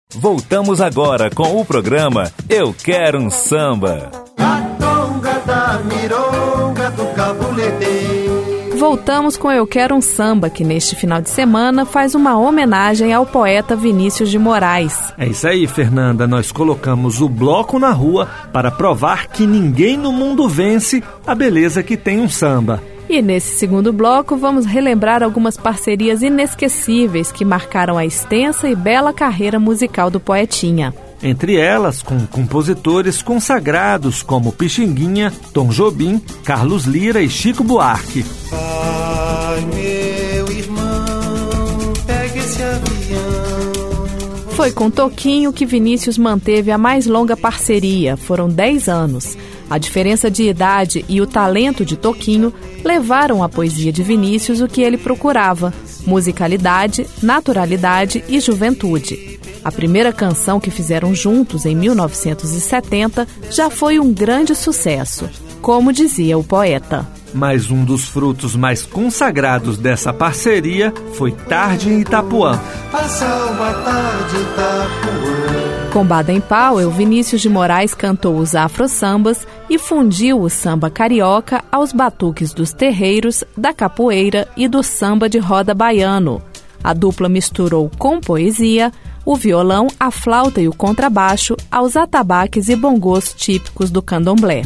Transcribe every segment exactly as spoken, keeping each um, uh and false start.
Voltamos agora com o programa Eu Quero um Samba. A tonga da mironga do cabulete. Voltamos com Eu Quero um Samba, que neste final de semana faz uma homenagem ao poeta Vinícius de Moraes. É isso aí, Fernanda. Nós colocamos o bloco na rua para provar que ninguém no mundo vence a beleza que tem um samba. E nesse segundo bloco vamos relembrar algumas parcerias inesquecíveis que marcaram a extensa e bela carreira musical do poetinha. Entre elas, com compositores consagrados como Pixinguinha, Tom Jobim, Carlos Lira e Chico Buarque. Ai, meu irmão, pega esse avião. Foi com Toquinho que Vinícius manteve a mais longa parceria, foram dez anos. A diferença de idade e o talento de Toquinho levaram à poesia de Vinícius o que ele procurava: musicalidade, naturalidade e juventude. A primeira canção que fizeram juntos, em mil novecentos e setenta, já foi um grande sucesso, como dizia o poeta. Mas um dos frutos mais consagrados dessa parceria foi Tarde em Itapuã. Passar uma tarde em Itapuã. Com Baden Powell, Vinícius de Moraes cantou os afro-sambas e fundiu o samba carioca aos batuques dos terreiros, da capoeira e do samba de roda baiano. A dupla misturou com poesia o violão, a flauta e o contrabaixo aos atabaques e bongos típicos do candomblé.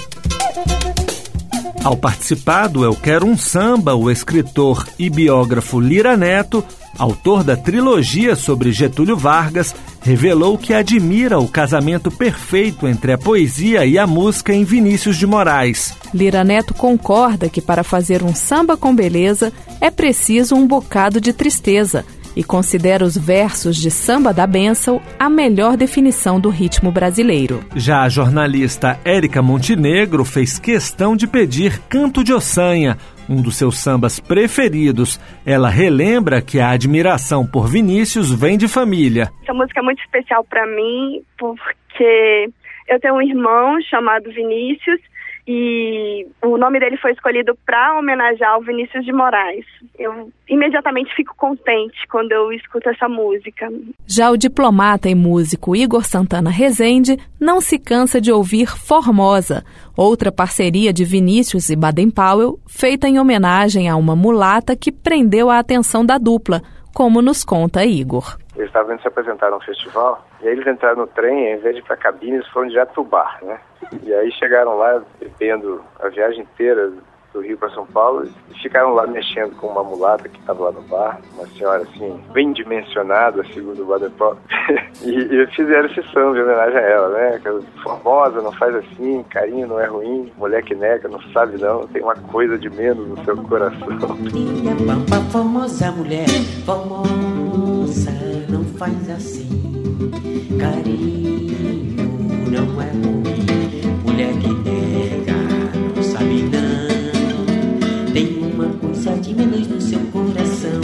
Ao participar do Eu Quero um Samba, o escritor e biógrafo Lira Neto, autor da trilogia sobre Getúlio Vargas, revelou que admira o casamento perfeito entre a poesia e a música em Vinícius de Moraes. Lira Neto concorda que para fazer um samba com beleza é preciso um bocado de tristeza e considera os versos de Samba da Bênção a melhor definição do ritmo brasileiro. Já a jornalista Érica Montenegro fez questão de pedir Canto de Ossanha, um dos seus sambas preferidos. Ela relembra que a admiração por Vinícius vem de família. Essa música é muito especial para mim porque eu tenho um irmão chamado Vinícius e o nome dele foi escolhido para homenagear o Vinícius de Moraes. Eu imediatamente fico contente quando eu escuto essa música. Já o diplomata e músico Igor Santana Rezende não se cansa de ouvir Formosa, outra parceria de Vinícius e Baden Powell, feita em homenagem a uma mulata que prendeu a atenção da dupla, como nos conta Igor. Eles estavam indo se apresentar num festival, e aí eles entraram no trem, e, em vez de ir pra cabine, eles foram direto pro bar, né? E aí chegaram lá, bebendo a viagem inteira do Rio para São Paulo, e ficaram lá mexendo com uma mulata que estava lá no bar, uma senhora assim, bem dimensionada, segundo o Baden Powell, e, e fizeram esse samba em homenagem a ela, né? Formosa, não faz assim, carinho não é ruim, mulher que nega, não sabe não, tem uma coisa de menos no seu coração. Minha pampa, formosa mulher, formosa, não faz assim, carinho não é ruim, mulher que nega, não sabe não, tem uma coisa de menos no seu coração,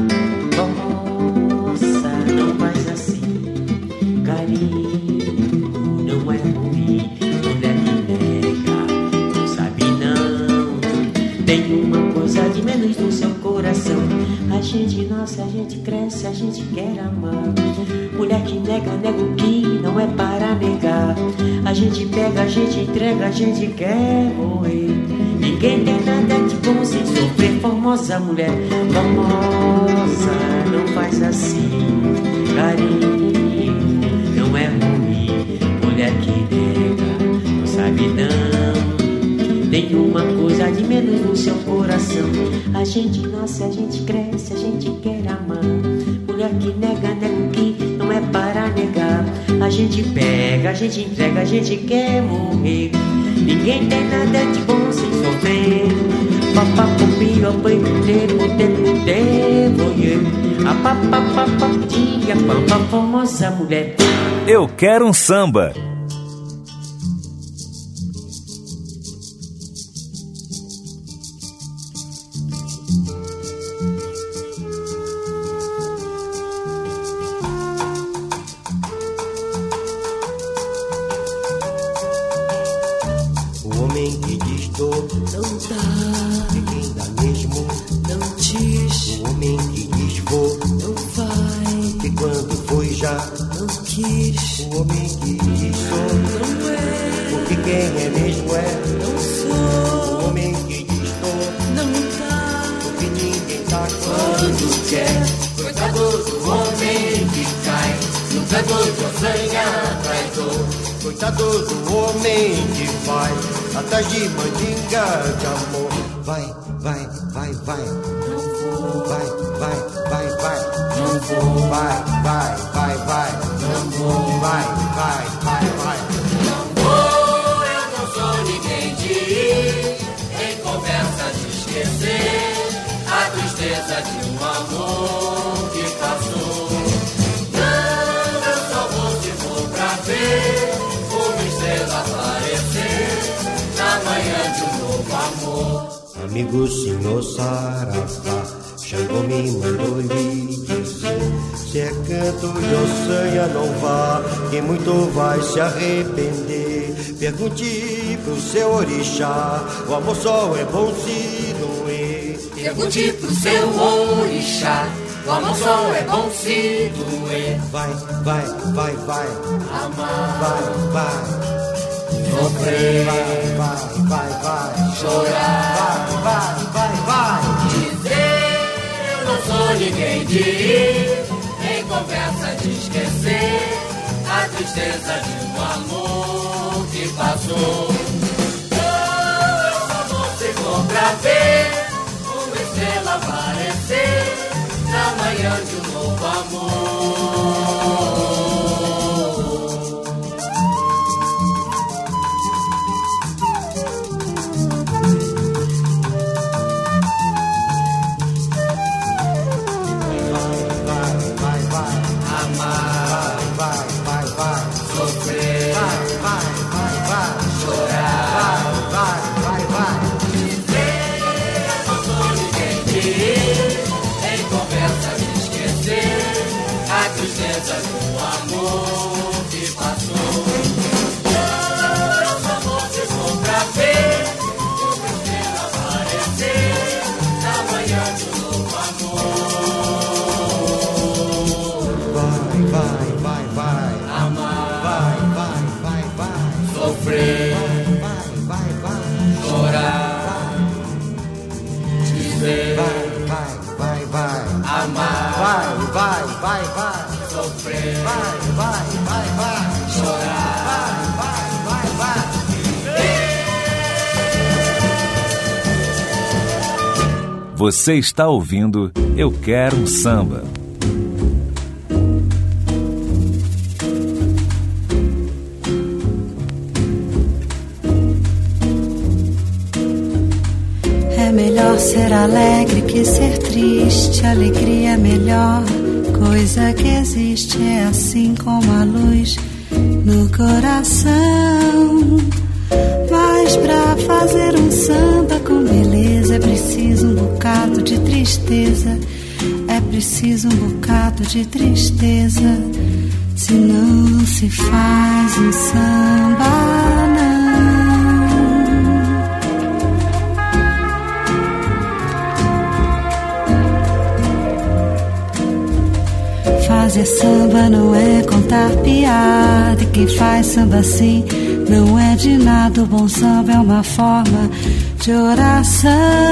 formosa, não faz assim, carinho não é ruim, mulher que nega, não sabe não, tem uma coisa de menos no seu coração. A gente nasce, a gente cresce, a gente quer amar. Mulher que nega, nega o que não é para negar. A gente pega, a gente entrega, a gente quer morrer. Ninguém tem nada de bom sem sofrer. Formosa mulher, formosa, não faz assim. Carinho não é ruim. Mulher que nega, não sabe não. Tem uma coisa de menos no seu coração. A gente nasce, a gente cresce, a gente quer amar. Mulher que nega, nega o que não é para negar. A gente pega, a gente entrega, a gente quer morrer. Ninguém tem nada de bom sem sofrer. Papá, popinho, apanho, tempo, tempo, tempo, a papá, papá, dia, papá, formosa mulher. Eu Quero um Samba. Não quis, o homem que diz sou, não é, porque quem é mesmo é, não sou, o homem que diz tô, não tá, porque ninguém tá quando quer. Coitado do homem que cai no canto de ossanha traidor. Coitado do homem que vai atrás de mandinga de amor. Vai, vai, vai, vai. Não vou, Vai, vai, vai, vai. não vou, Vai, vai, vai, vai. não vou, Vai, vai, vai, vai. não vou. Eu não sou ninguém de ir em conversa de esquecer a tristeza de um amor que passou. Não, eu só vou se for pra ver uma estrela aparecer na manhã de um novo amor. Amigo senhor Saravá, Xangô me mandou lhe dizer: se é canto de ossanha não vá, que muito vai se arrepender. Pergunte pro seu orixá, o amor só é bom se doer. Pergunte pro seu orixá, o amor só é bom se doer. Vai, vai, vai, vai. Amar, Vai, vai. sofrer, Vai, vai, vai, vai. chorar, Vai, vai, vai, vai. dizer eu não sou ninguém de ir em conversa de esquecer a tristeza de um amor que passou. Não, eu só vou se for pra ver uma estrela aparecer na manhã de um novo amor. Tristeza do amor que passou. Não, eu só vou se for pra ver uma estrela aparecer na manhã de um novo amor. Vai, vai, vai, vai. Amar, Vai, vai, vai, vai. sofrer, Vai, vai, vai. chorar, dizer, Vai, vai, vai, vai. amar, Vai, vai, vai, vai. sofrer, Vai, vai, vai, vai. chorar. Vai, vai, vai, vai. Você está ouvindo Eu Quero um Samba. É melhor ser alegre que ser triste. Alegria é a melhor coisa que existe. É assim como a luz no coração. Mas pra fazer um samba com beleza é preciso um bocado de tristeza. É preciso um bocado de tristeza. Se não se faz um samba, não. Fazer samba não é contar piada. E quem faz samba assim não é de nada. O bom samba é uma forma de oração.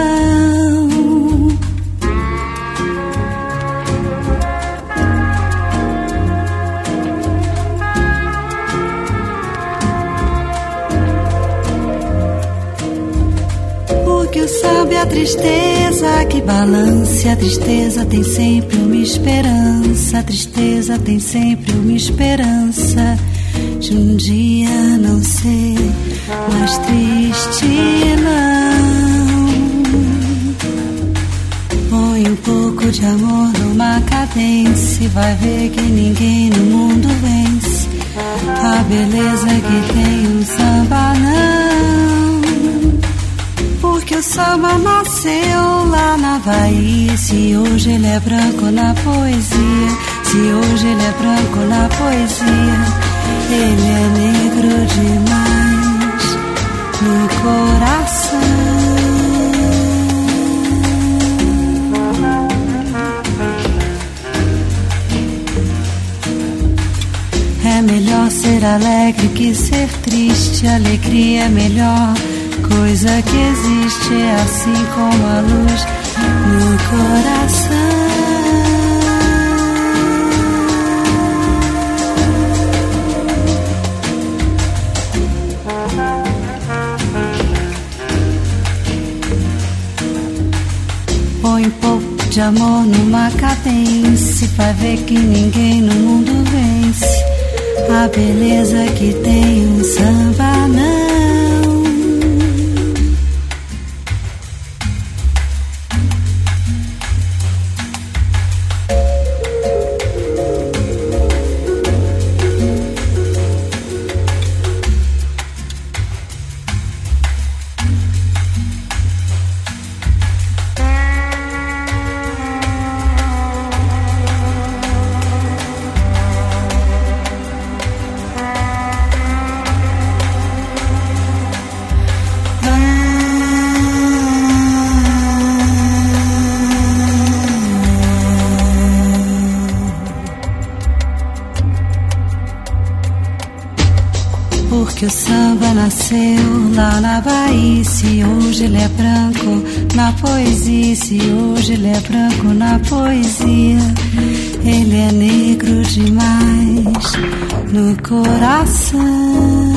Porque o samba é a tristeza que balance. A tristeza tem sempre uma esperança. A tristeza tem sempre uma esperança de um dia não ser mais triste, não. Põe um pouco de amor numa cadência e vai ver que ninguém no mundo vence a beleza que tem um samba, não. Porque o samba nasceu lá na Bahia. Se hoje ele é branco na poesia, se hoje ele é branco na poesia, ele é negro demais no coração. É melhor ser alegre que ser triste. Alegria é a melhor coisa que existe. É assim como a luz no coração. Põe um pouco de amor numa cadência, vai ver que ninguém no mundo vence a beleza que tem um samba, não. Porque o samba nasceu lá na Bahia. Se hoje ele é branco na poesia, se hoje ele é branco na poesia, ele é negro demais no coração.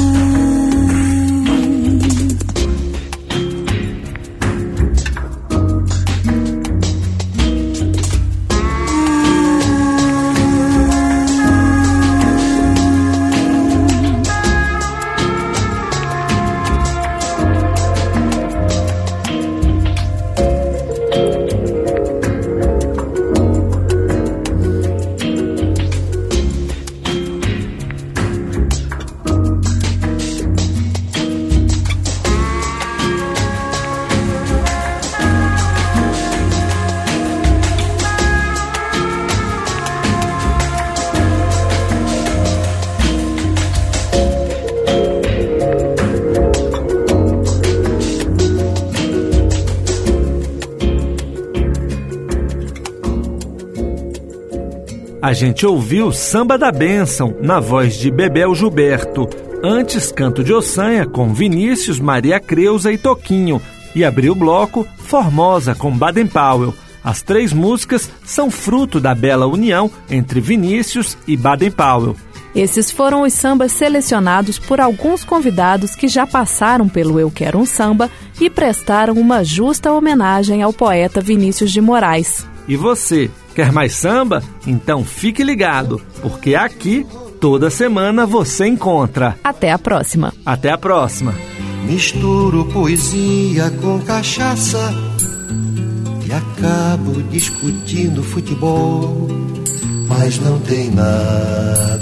A gente ouviu Samba da Bênção, na voz de Bebel Gilberto. Antes, Canto de Ossanha, com Vinícius, Maria Creuza e Toquinho. E abriu o bloco Formosa, com Baden Powell. As três músicas são fruto da bela união entre Vinícius e Baden Powell. Esses foram os sambas selecionados por alguns convidados que já passaram pelo Eu Quero um Samba e prestaram uma justa homenagem ao poeta Vinícius de Moraes. E você, quer mais samba? Então fique ligado, porque aqui, toda semana, você encontra. Até a próxima. Até a próxima. Misturo poesia com cachaça e acabo discutindo futebol. Mas não tem nada,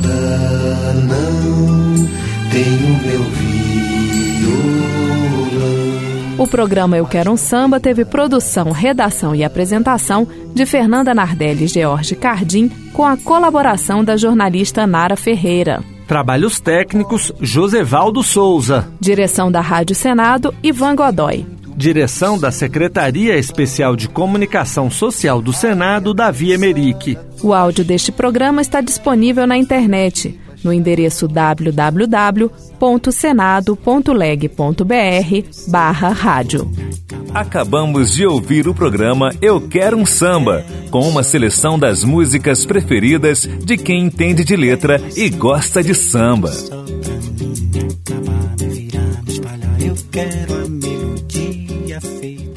não, tenho meu violão. O programa Eu Quero um Samba teve produção, redação e apresentação de Fernanda Nardelli e George Cardim, com a colaboração da jornalista Nara Ferreira. Trabalhos técnicos, Josevaldo Souza. Direção da Rádio Senado, Ivan Godoy. Direção da Secretaria Especial de Comunicação Social do Senado, Davi Emerick. O áudio deste programa está disponível na internet, no endereço w w w ponto senado ponto leg ponto b r barra rádio. Acabamos de ouvir o programa Eu Quero um Samba, com uma seleção das músicas preferidas de quem entende de letra e gosta de samba. Eu quero a melodia feita